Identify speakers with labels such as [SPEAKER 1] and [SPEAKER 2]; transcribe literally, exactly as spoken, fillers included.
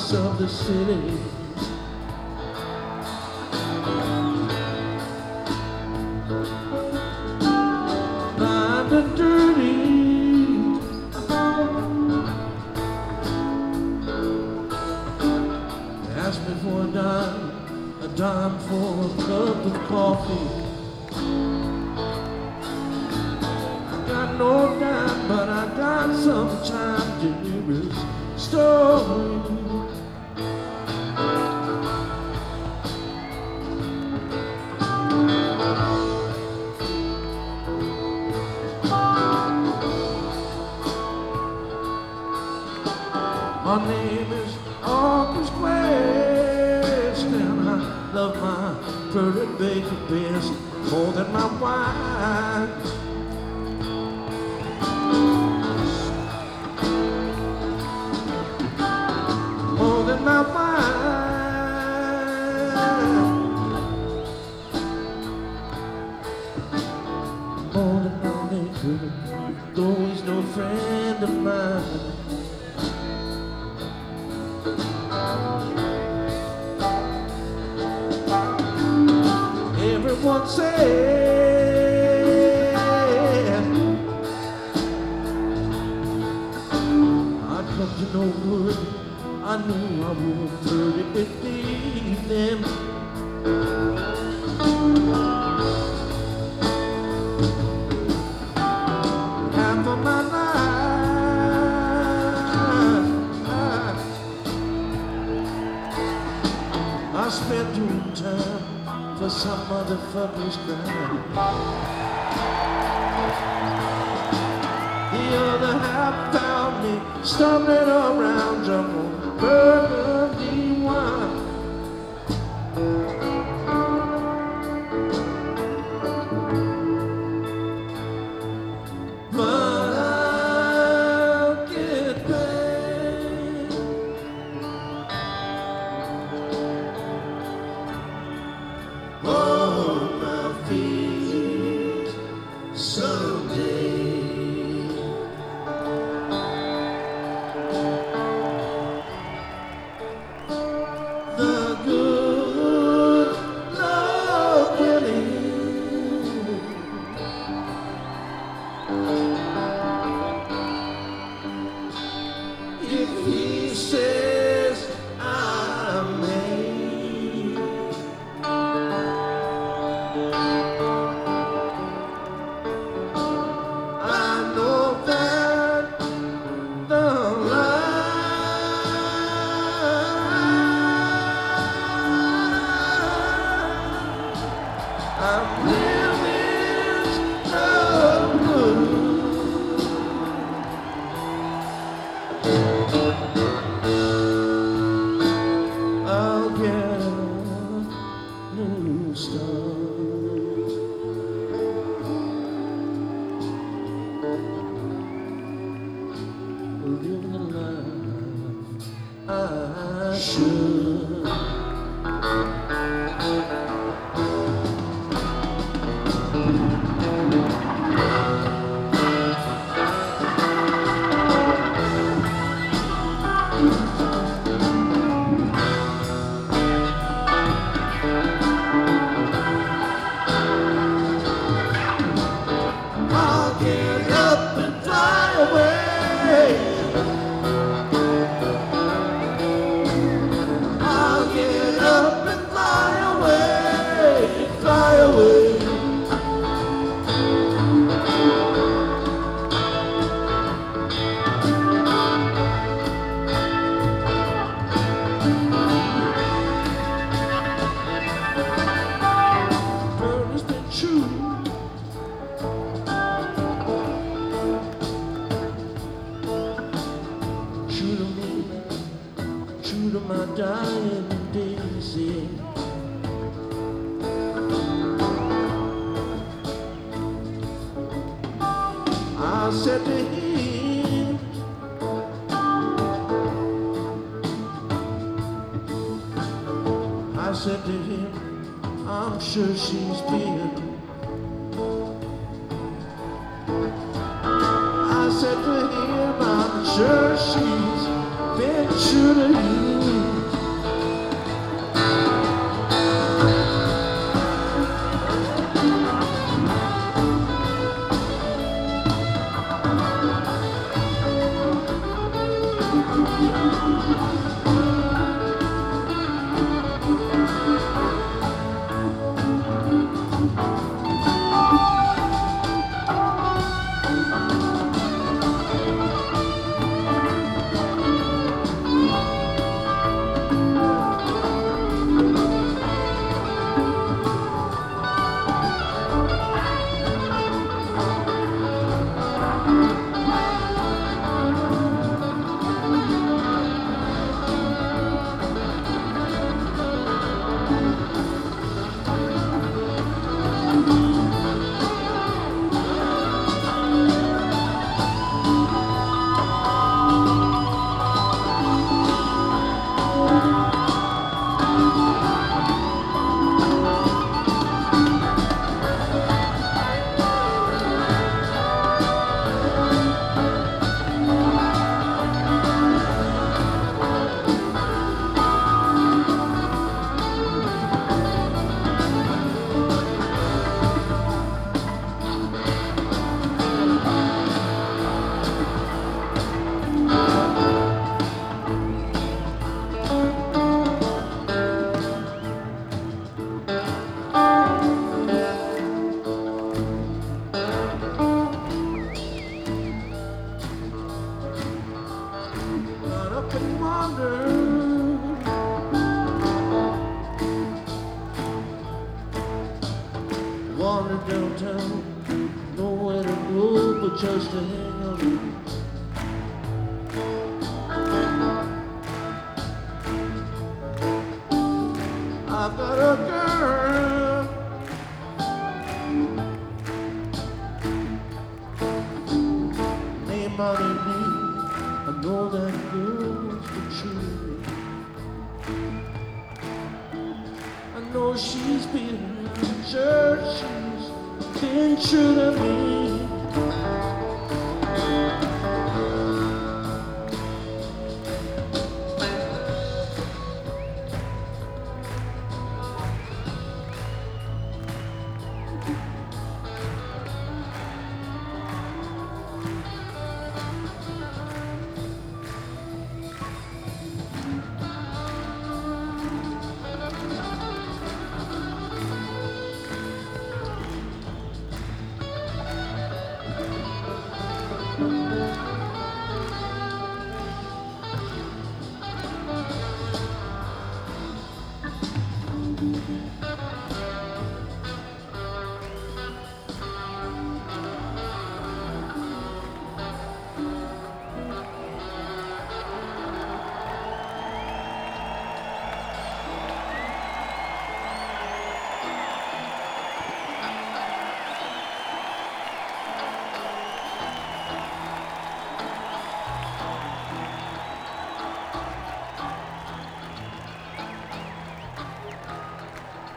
[SPEAKER 1] lights of the city. Blind and dirty. Ask me for a dime, a dime for a cup of coffee. I got no dime, but I got some time to hear his story. My name is August West, and I love my pretty baby best more than my wife. More than my wife. More than my neighbor, though he's no friend of mine. Everyone said I'd come to no good. I knew I would pretty believe them. Half of my life I, I spent doing time for some motherfucker's crime. The other half found me stumbling around drunk on burgundy wine. But I'll get paid. On my feet someday. The good Lord willing, if He says I may. I'm living so good. I'll get a new start. Living the life I should. I'll get up and fly away. I'll get up and fly away, fly away. Bird has been true. True to me, true to my dying daisy. I said to him, I said to him, I'm sure she's been. I said to him, I'm sure she's been true to you. just to hang around. I've got a girl, named Molly Lee. I know that girl's the truth. I know she's been to church, she's been true to me. Thank you.